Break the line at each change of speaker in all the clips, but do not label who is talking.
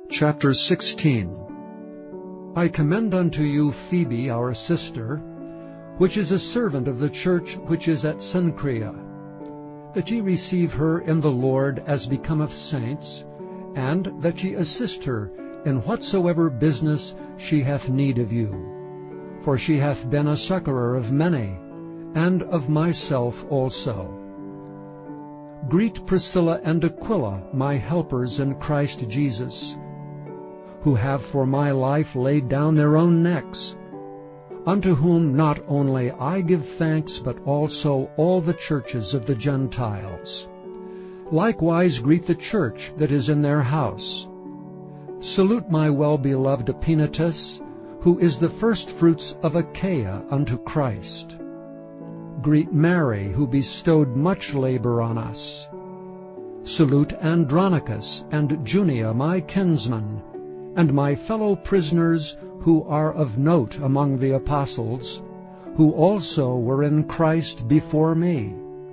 Chapter 16. I commend unto you Phoebe our sister, which is a servant of the church which is at Cenchrea, that ye receive her in the Lord as becometh saints, and that ye assist her in whatsoever business she hath need of you. For she hath been a succourer of many, and of myself also. Greet Priscilla and Aquila, my helpers in Christ Jesus, who have for my life laid down their own necks, unto whom not only I give thanks, but also all the churches of the Gentiles. Likewise greet the church that is in their house. Salute my well-beloved Epaenetus, who is the firstfruits of Achaia unto Christ. Greet Mary, who bestowed much labor on us. Salute Andronicus and Junia, my kinsmen, and my fellow prisoners who are of note among the apostles, who also were in Christ before me.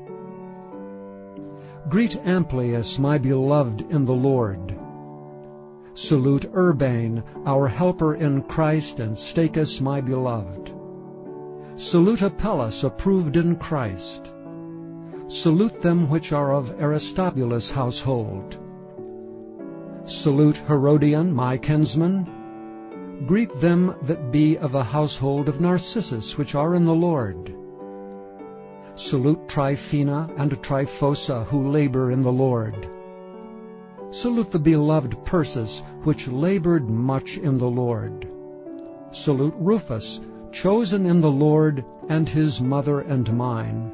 Greet Amplias, my beloved in the Lord. Salute Urbane, our helper in Christ, and Stachys, my beloved. Salute Apelles, approved in Christ. Salute them which are of Aristobulus' household. Salute Herodion, my kinsman. Greet them that be of a household of Narcissus, which are in the Lord. Salute Tryphena and Tryphosa, who labor in the Lord. Salute the beloved Persis, which labored much in the Lord. Salute Rufus, chosen in the Lord, and his mother and mine.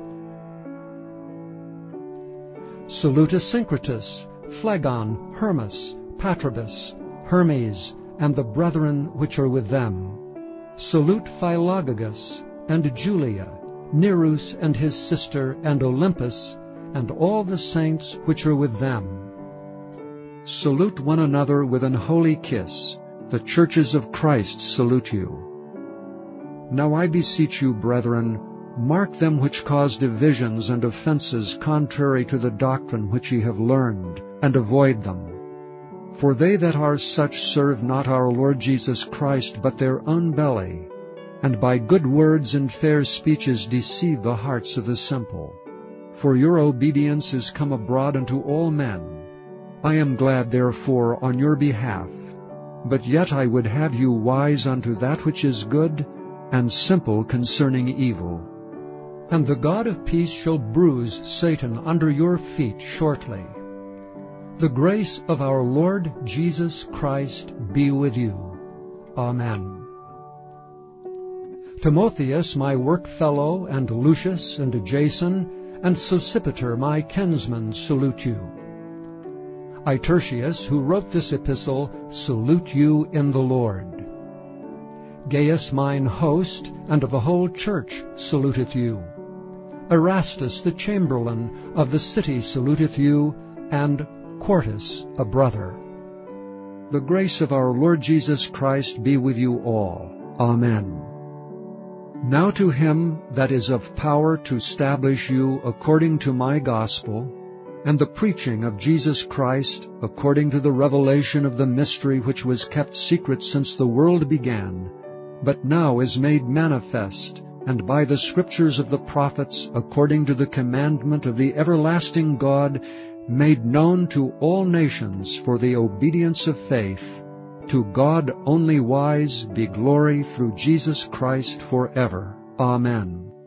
Salute Asyncritus, Phlegon, Hermas, Patrobas, Hermes, and the brethren which are with them. Salute Philologus, and Julia, Nereus and his sister, and Olympus, and all the saints which are with them. Salute one another with an holy kiss. The churches of Christ salute you. Now I beseech you, brethren, mark them which cause divisions and offenses contrary to the doctrine which ye have learned, and avoid them. For they that are such serve not our Lord Jesus Christ, but their own belly, and by good words and fair speeches deceive the hearts of the simple. For your obedience is come abroad unto all men. I am glad therefore on your behalf. But yet I would have you wise unto that which is good, and simple concerning evil. And the God of peace shall bruise Satan under your feet shortly. The grace of our Lord Jesus Christ be with you. Amen. Timotheus, my workfellow, and Lucius, and Jason, and Sosipater, my kinsmen, salute you. I, Tertius, who wrote this epistle, salute you in the Lord. Gaius, mine host, and of the whole church, saluteth you. Erastus, the chamberlain of the city, saluteth you, and Quartus, a brother. The grace of our Lord Jesus Christ be with you all. Amen. Now to him that is of power to establish you according to my gospel, and the preaching of Jesus Christ, according to the revelation of the mystery which was kept secret since the world began, but now is made manifest, and by the scriptures of the prophets, according to the commandment of the everlasting God, made known to all nations for the obedience of faith. To God only wise be glory through Jesus Christ forever. Amen.